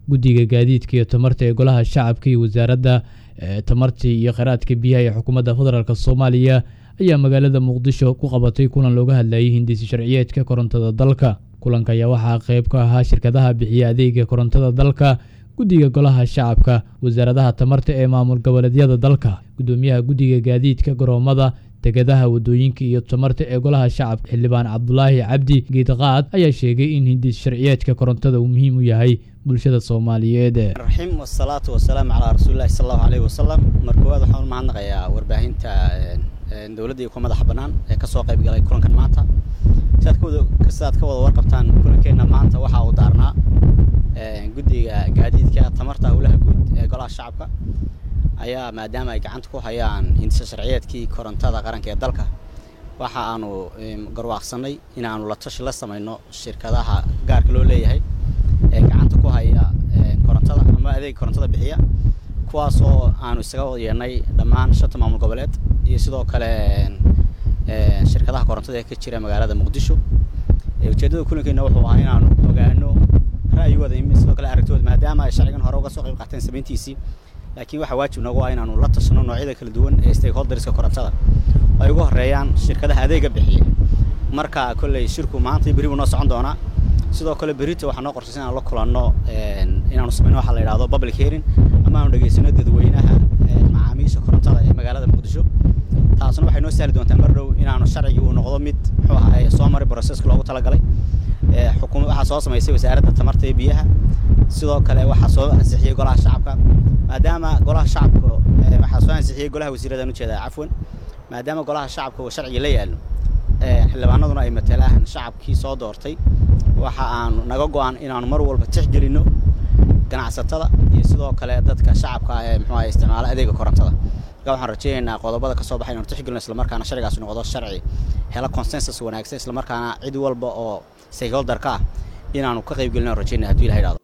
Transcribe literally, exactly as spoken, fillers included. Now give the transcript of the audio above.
guddiga gaadiidka iyo tamarta ee golaha shacabka iyo wasaaradda tamarta iyo kheyraadka biyaha ee xukuumadda federaalka Soomaaliya ayaa magaalada Muqdisho ku qabatay kulan looga hadlayay hindisi sharciyeedka korontada dalka. kulanka ayaa waxaa qayb ka ahaa shirkadaha bixiya adeega korontada dalka, guddiga golaha shacabka, wasaaradaha tamarta ee maamul goboleedyada dalka, gudoomiyaha guddiga gaadiidka garoomada, tegadaha wadooyinka iyo tamarta ee golaha shacabka xildhibaan Cabdulaahi Cabdi Geedqaad ayaa sheegay in hindisi sharciyeedka korontada uu muhiim u yahay bulshada Soomaaliyeed. Raxiim wasalaatu wasalaam ala rasuulillaah sallallahu alayhi wasallam. markooda waxaan mahadnaqayaa warbaahinta dawladda iyo madaxa banaan ee ka soo qayb galay kulankan maanta. Sadkooda kasaad ka wada warqabtaan kulankeena maanta waxa uu daarnaa ee guddiga gaadiidka tamarta hawlaha guud ee golaha shacabka ayaa maadaama ay gacanta ku hayaan hindisi sharciyeedkii korontada qaranka ee dalka waxa aanu garwaaqsanay in aanu la tashi la sameeyno shirkadaha gaarka loo leeyahay ee gacanta ku haya korontada ama adeeg korontada bixiya kuwaas oo aanu isaga yeernay dhammaan shanta maamul goboleed iyo sidoo kale ee shirkadaha korontada ee ka jira magaalada Muqdisho. ee ujeedada kulankeena wuxuu ahaa in aanu ogaano ra'yigooda iyo sidoo kale aragtooda maadaama ay sharcigan hore uga soo qayb qaateen sameyntiisii, laakiin waxa waajib nagu ah in aanu la tashano noocyada kala duwan ee stakeholderska korontada ay ugu horeeyaan shirkadaha adeega bixiya. marka kulay shirku maanta bari uu noo socon doona, sidoo kale berito waxaan noo qorshaysan inaan la kulanno in aanu sameeyno waxa la yiraahdo public hearing ama aanu dhageysano dadweynaha macaamiisha korontada ee magaalada Muqdisho. taasna waxay noo sahli doontaa mar dhow in aanu sharciga uu noqdo mid wuxuu ahaa soo maray processka loogu talagalay. ee xukuumadda waxa soo sameysay wasaaradda tamarta iyo biyaha, sidoo kale waxa soo ansixiyay golaha shacabka maadaama golaha shacabka waxa soo ansixiyay golaha wasiirada u jeeda cafwan maadaama golaha shacabka uu sharci la yaalo ee xildhibaanaduna ay matalaan shacabkii soo doortay. waxa aan naga go'an in aanu mar walba tixgelino ganacsatada iyo sidoo kale dadka shacabka ee muxuu ahaa isticmaala adeega korontada. waxaan rajaynaynaa qodobada ka soo baxay inaan tixgelino isla markaana sharcigaas noqdo sharci hela consensus wanaagsan isla markaana cid walba oo stakeholder ka inaanu ka qayb galino rajaynaa haddii Ilaahay raado.